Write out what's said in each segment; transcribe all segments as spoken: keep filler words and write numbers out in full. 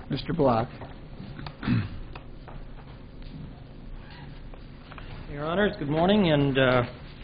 Mister Block. Your Honors, good morning, and uh,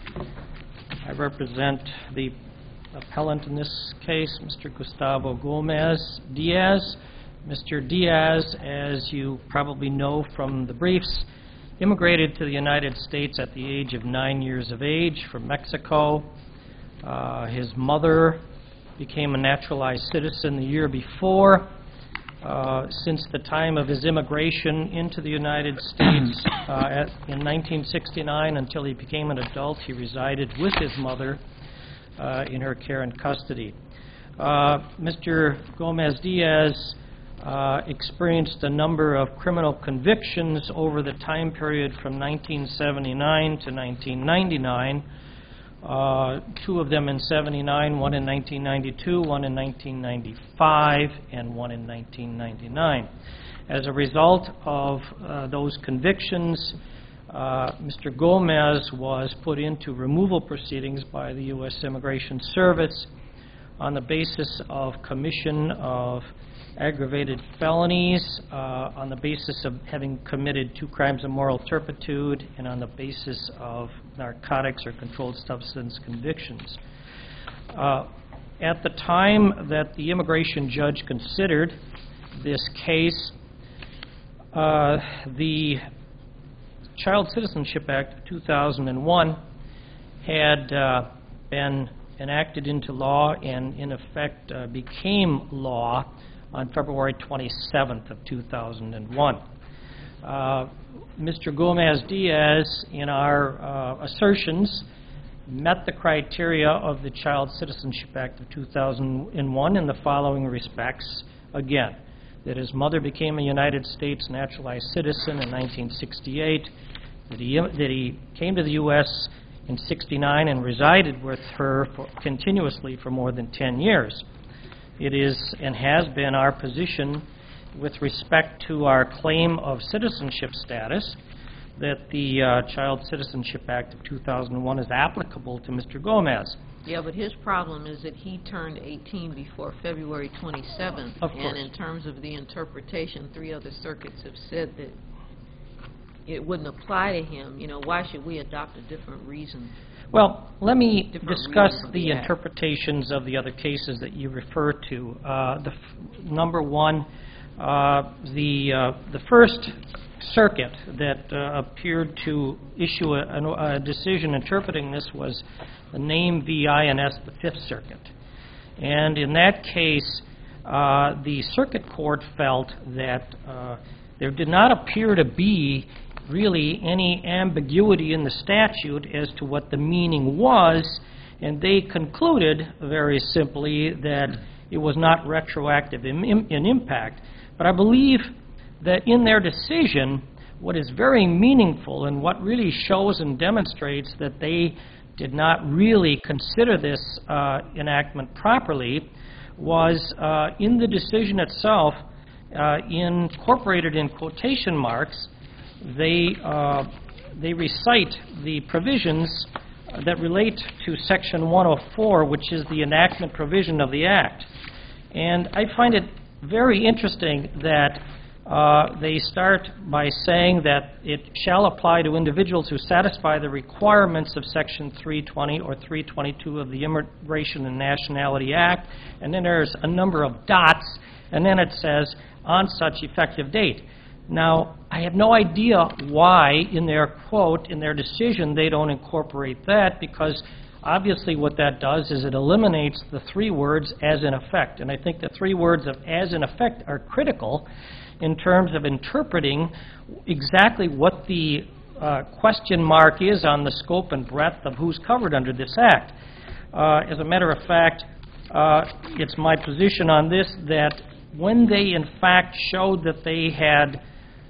I represent the appellant in this case, Mister Gustavo Gomez Diaz. Mister Diaz, as you probably know from the briefs, immigrated to the United States at the age of nine years of age from Mexico. Uh, his mother became a naturalized citizen the year before. Uh, since the time of his immigration into the United States uh, at, in nineteen sixty-nine until he became an adult, he resided with his mother uh, in her care and custody. Uh, Mister Gomez Diaz uh, experienced a number of criminal convictions over the time period from nineteen seventy-nine to nineteen ninety-nine. Uh, two of them in seventy-nine, one in nineteen ninety-two, one in nineteen ninety-five, and one in nineteen ninety-nine. As a result of uh, those convictions, uh, Mister Gomez was put into removal proceedings by the U S Immigration Service on the basis of commission of aggravated felonies, uh, on the basis of having committed two crimes of moral turpitude, and on the basis of narcotics or controlled substance convictions. Uh, at the time that the immigration judge considered this case, uh, the Child Citizenship Act of two thousand one had uh, been enacted into law and in effect uh, became law on February twenty-seventh of two thousand one. Uh, Mister Gomez Diaz, in our uh, assertions, met the criteria of the Child Citizenship Act of two thousand one in the following respects. Again, that his mother became a United States naturalized citizen in nineteen sixty-eight, that he, that he came to the U S in sixty-nine and resided with her for, continuously for more than ten years. It is and has been our position with respect to our claim of citizenship status that the uh, Child Citizenship Act of two thousand one is applicable to Mister Gomez. Yeah, but his problem is that he turned eighteen before February twenty-seventh. Of course. And in terms of the interpretation, three other circuits have said that it wouldn't apply to him. You know, why should we adopt a different reason? Well, let me Different discuss reason, the yeah. interpretations of the other cases that you refer to. Uh, the f number one, uh, the uh, the First Circuit that uh, appeared to issue a, a decision interpreting this was the name v. I N S, the Fifth Circuit. And in that case, uh, the Circuit Court felt that uh, there did not appear to be really any ambiguity in the statute as to what the meaning was, and they concluded very simply that it was not retroactive in, in, in impact. But I believe that in their decision, what is very meaningful and what really shows and demonstrates that they did not really consider this uh, enactment properly was uh, in the decision itself, uh, incorporated in quotation marks, They, uh, they recite the provisions uh, that relate to Section one oh four, which is the enactment provision of the Act. And I find it very interesting that uh, they start by saying that it shall apply to individuals who satisfy the requirements of Section three twenty or three twenty-two of the Immigration and Nationality Act, and then there's a number of dots, and then it says, on such effective date. Now, I have no idea why in their quote, in their decision, they don't incorporate that, because obviously what that does is it eliminates the three words as in effect. And I think the three words of as in effect are critical in terms of interpreting exactly what the uh, question mark is on the scope and breadth of who's covered under this Act. Uh, as a matter of fact, uh, it's my position on this that when they in fact showed that they had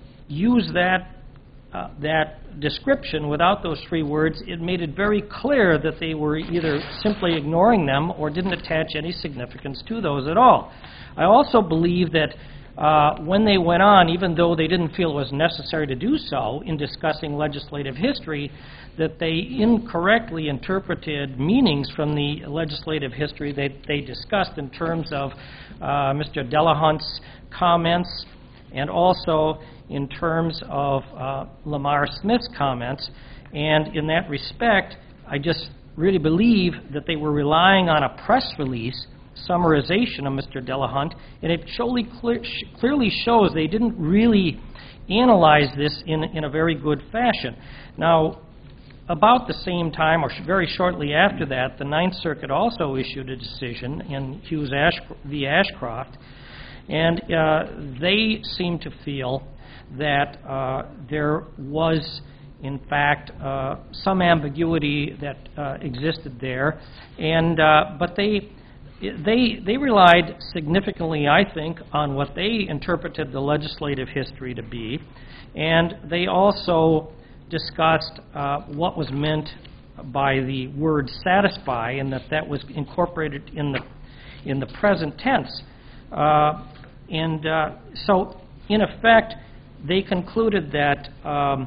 used that uh, that description without those three words, it made it very clear that they were either simply ignoring them or didn't attach any significance to those at all. I also believe that uh, when they went on, even though they didn't feel it was necessary to do so in discussing legislative history, that they incorrectly interpreted meanings from the legislative history that they discussed in terms of uh, Mister Delahunt's comments and also in terms of uh, Lamar Smith's comments. And in that respect, I just really believe that they were relying on a press release summarization of Mister Delahunt, and it surely clear, sh clearly shows they didn't really analyze this in, in a very good fashion. Now, about the same time, or sh very shortly after that, the Ninth Circuit also issued a decision in Hughes Ash v. Ashcroft, and uh, they seem to feel that uh, there was, in fact, uh, some ambiguity that uh, existed there, and uh, but they they they relied significantly, I think, on what they interpreted the legislative history to be, and they also discussed uh, what was meant by the word satisfy, and that that was incorporated in the in the present tense, uh, and uh, so in effect, they concluded that. Um,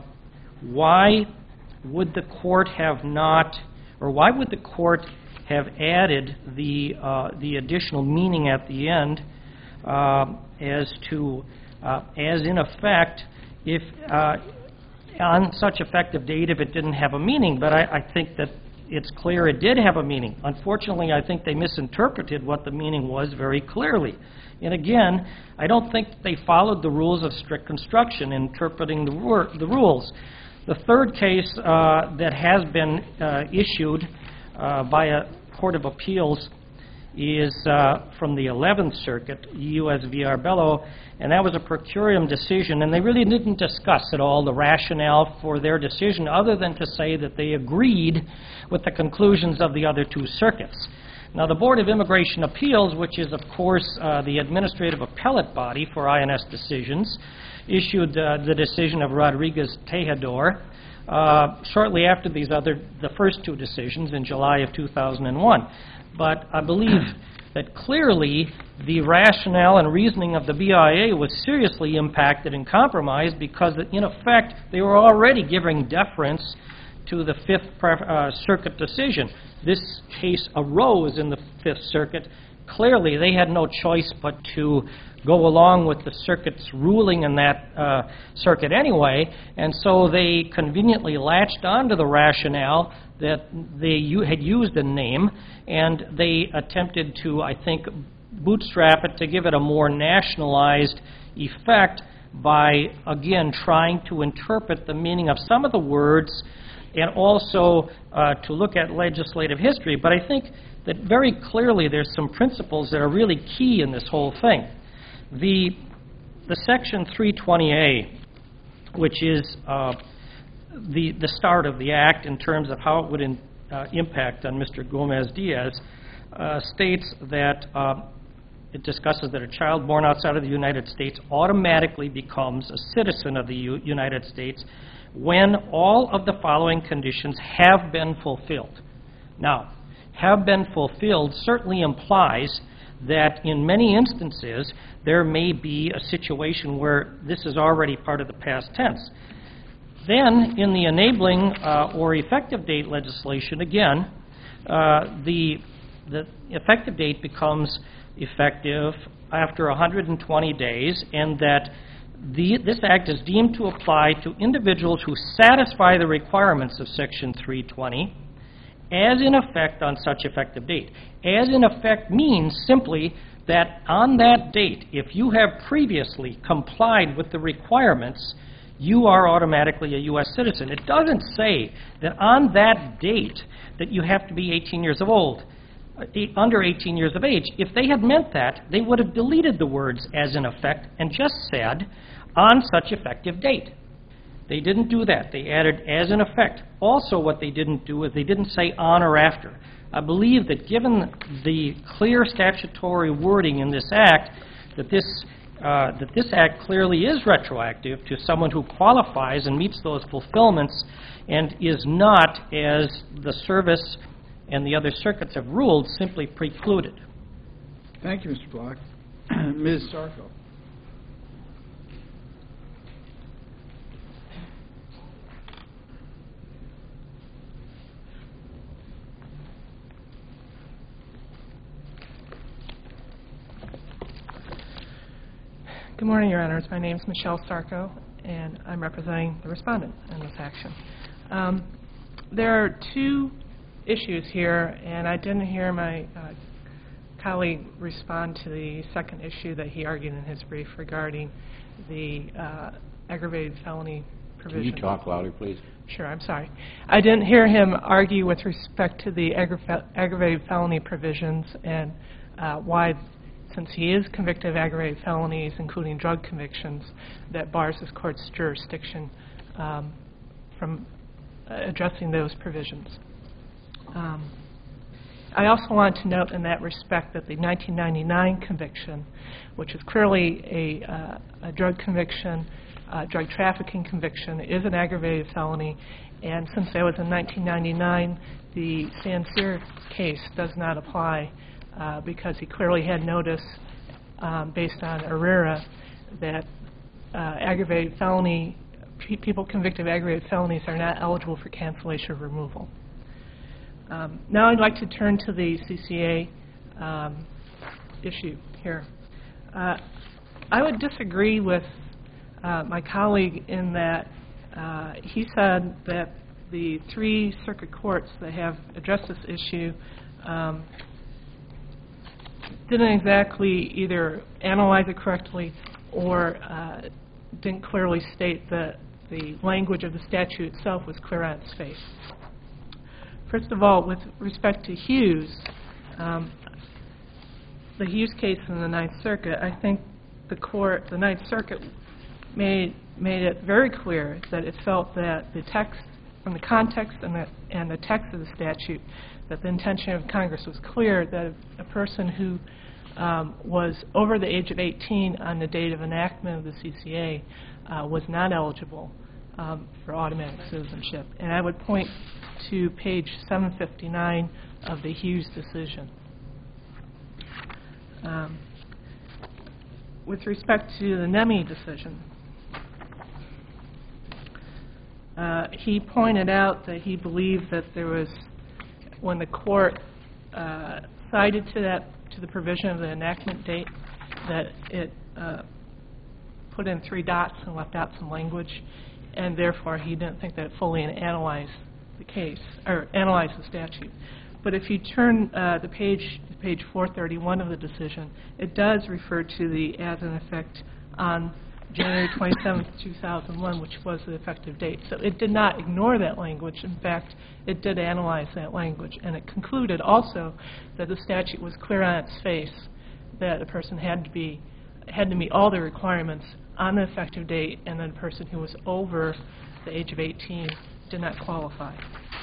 Why would the court have not, or why would the court have added the uh, the additional meaning at the end uh, as to, uh, as in effect, if uh, on such effective date if it didn't have a meaning? But I, I think that it's clear it did have a meaning. Unfortunately, I think they misinterpreted what the meaning was very clearly. And again, I don't think they followed the rules of strict construction in interpreting the, wor the rules. The third case uh, that has been uh, issued uh, by a court of appeals is uh, from the eleventh Circuit, U S v. Arbello, and that was a per curiam decision, and they really didn't discuss at all the rationale for their decision other than to say that they agreed with the conclusions of the other two circuits. Now, the Board of Immigration Appeals, which is, of course, uh, the administrative appellate body for I N S decisions, issued uh, the decision of Rodriguez-Tejedor uh, shortly after these other, the first two decisions in July of two thousand one. But I believe that clearly the rationale and reasoning of the B I A was seriously impacted and compromised because, in effect, they were already giving deference to the Fifth uh, Circuit decision. This case arose in the Fifth Circuit. Clearly, they had no choice but to go along with the circuit's ruling in that uh, circuit anyway, and so they conveniently latched onto the rationale that they had used a name, and they attempted to, I think, bootstrap it to give it a more nationalized effect by, again, trying to interpret the meaning of some of the words and also uh, to look at legislative history. But I think that very clearly there's some principles that are really key in this whole thing. The, the Section three twenty A, which is uh, the, the start of the Act in terms of how it would in, uh, impact on Mister Gomez-Diaz, uh, states that uh, it discusses that a child born outside of the United States automatically becomes a citizen of the U United States when all of the following conditions have been fulfilled. Now, have been fulfilled certainly implies that in many instances there may be a situation where this is already part of the past tense. Then, in the enabling uh, or effective date legislation, again, uh, the, the effective date becomes effective after one hundred twenty days, and that The, this Act is deemed to apply to individuals who satisfy the requirements of Section three twenty as in effect on such effective date. As in effect means simply that on that date, if you have previously complied with the requirements, you are automatically a U S citizen. It doesn't say that on that date that you have to be eighteen years of old, under eighteen years of age. If they had meant that, they would have deleted the words as in effect and just said on such effective date. They didn't do that. They added as in effect. Also, what they didn't do is they didn't say on or after. I believe that given the clear statutory wording in this Act, that this, uh, that this Act clearly is retroactive to someone who qualifies and meets those fulfillments and is not, as the service and the other circuits have ruled, simply precluded. Thank you, Mister Block. Miz Sarko. Good morning, Your Honors. My name is Michelle Sarko, and I'm representing the respondent in this action. Um, there are two issues here, and I didn't hear my uh, colleague respond to the second issue that he argued in his brief regarding the uh, aggravated felony provision. Can you talk louder, please? Sure, I'm sorry. I didn't hear him argue with respect to the aggra aggravated felony provisions and uh, why, since he is convicted of aggravated felonies, including drug convictions, that bars this court's jurisdiction um, from uh, addressing those provisions. Um, I also want to note in that respect that the nineteen ninety-nine conviction, which is clearly a, uh, a drug conviction, uh, drug trafficking conviction, is an aggravated felony, and since that was in nineteen ninety-nine, the Sancerre case does not apply uh, because he clearly had notice um, based on Herrera that uh, aggravated felony, pe people convicted of aggravated felonies are not eligible for cancellation of removal. Um, now I'd like to turn to the C C A um, issue here. Uh, I would disagree with uh, my colleague in that uh, he said that the three circuit courts that have addressed this issue um, didn't exactly either analyze it correctly or uh, didn't clearly state that the language of the statute itself was clear on its face. First of all, with respect to Hughes, um, the Hughes case in the Ninth Circuit, I think the court, the Ninth Circuit, made made it very clear that it felt that the text, from the context and the and the text of the statute, that the intention of Congress was clear that a person who um, was over the age of eighteen on the date of enactment of the C C A uh, was not eligible um, for automatic citizenship. And I would point to page seven fifty-nine of the Hughes decision. Um, with respect to the Nemi decision, uh, he pointed out that he believed that there was, when the court uh, cited to that to the provision of the enactment date, that it uh, put in three dots and left out some language, and therefore he didn't think that it fully analyzed the case, or analyze the statute. But if you turn uh, the page, page four thirty-one of the decision, it does refer to the as an effect on January twenty-seventh, two thousand one, which was the effective date. So it did not ignore that language. In fact, it did analyze that language, and it concluded also that the statute was clear on its face, that a person had to be had to meet all the requirements on the effective date, and that a person who was over the age of eighteen did not qualify.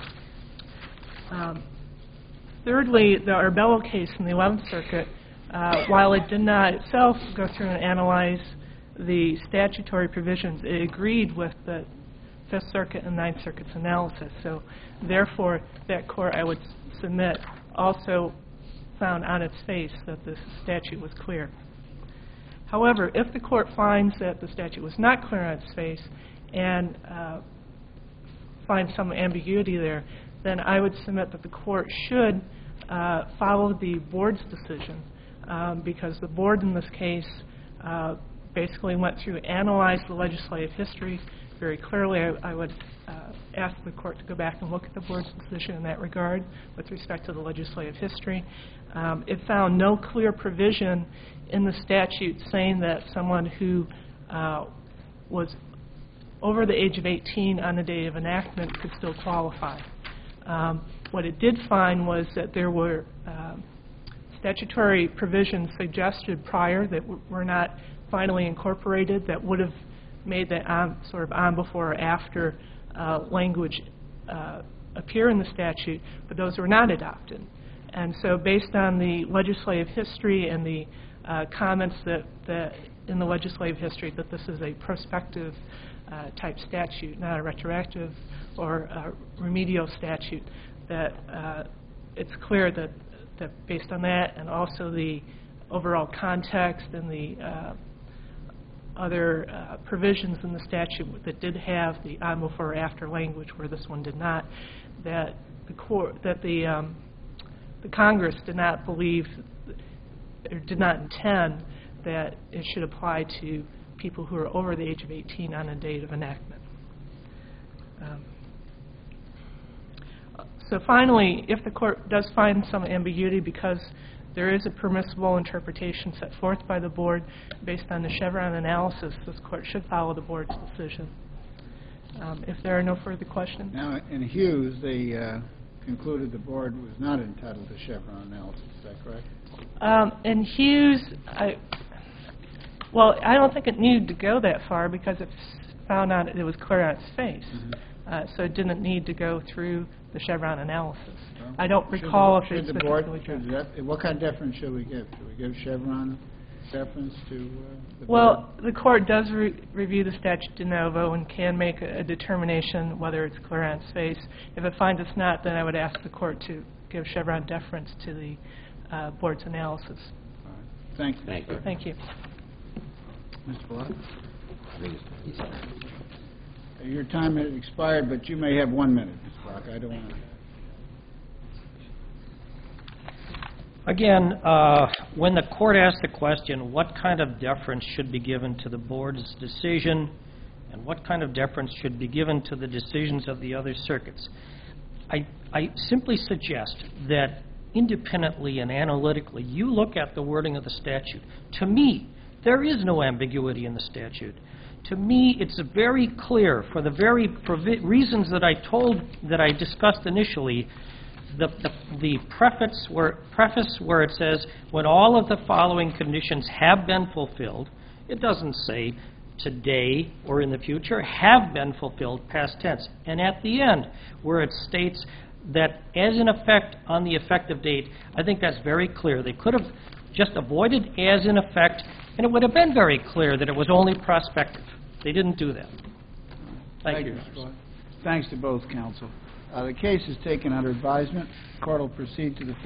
Um, thirdly, the Arbello case in the eleventh Circuit, uh, while it did not itself go through and analyze the statutory provisions, it agreed with the Fifth Circuit and Ninth Circuit's analysis. So therefore, that court, I would submit, also found on its face that the statute was clear. However, if the court finds that the statute was not clear on its face and uh, finds some ambiguity there, then I would submit that the court should uh, follow the board's decision, um, because the board in this case uh, basically went through, analyzed the legislative history very clearly. I, I would uh, ask the court to go back and look at the board's decision in that regard with respect to the legislative history. Um, it found no clear provision in the statute saying that someone who uh, was over the age of eighteen on the day of enactment could still qualify. Um, what it did find was that there were um, statutory provisions suggested prior that w were not finally incorporated that would have made that on, sort of on before or after uh, language uh, appear in the statute, but those were not adopted. And so based on the legislative history and the uh, comments that, that in the legislative history that this is a prospective uh, type statute, not a retroactive or a remedial statute, that uh, it's clear that, that based on that and also the overall context and the uh, other uh, provisions in the statute that did have the on before or after language where this one did not, that the court, that the um, the Congress did not believe or did not intend that it should apply to people who are over the age of eighteen on the date of enactment. Um, so finally, if the court does find some ambiguity because there is a permissible interpretation set forth by the board based on the Chevron analysis, this court should follow the board's decision. Um, if there are no further questions. Now, in Hughes, they uh, concluded the board was not entitled to Chevron analysis. Is that correct? Um, in Hughes, I, well, I don't think it needed to go that far because it found out it was clear on its face. Mm-hmm. uh, so it didn't need to go through the Chevron analysis. Well, I don't should recall the, if should it's the board, specifically should that, what kind of deference should we give? Should we give Chevron deference to uh, the Well, board? the court does re review the statute de novo and can make a, a determination whether it's clear on its face. If it finds it's not, then I would ask the court to give Chevron deference to the uh, board's analysis. All right. Thank you. Thank you. Thank you. Mister Bellotto? I think it's- he's- Uh, Your time has expired, but you may have one minute, Mister Block. I don't want to... Again, uh, when the court asked the question, what kind of deference should be given to the board's decision and what kind of deference should be given to the decisions of the other circuits, I, I simply suggest that independently and analytically, you look at the wording of the statute. To me, there is no ambiguity in the statute. To me, it's very clear, for the very provi- reasons that I told, that I discussed initially. The, the, the preface, where, preface where it says, when all of the following conditions have been fulfilled, it doesn't say today or in the future, have been fulfilled, past tense. And at the end, where it states that as in effect on the effective date, I think that's very clear. They could have just avoided as in effect, and it would have been very clear that it was only prospective. They didn't do that. Thank, Thank you. you, Mister Block. Thanks to both counsel. Uh, the case is taken under advisement. The court will proceed to the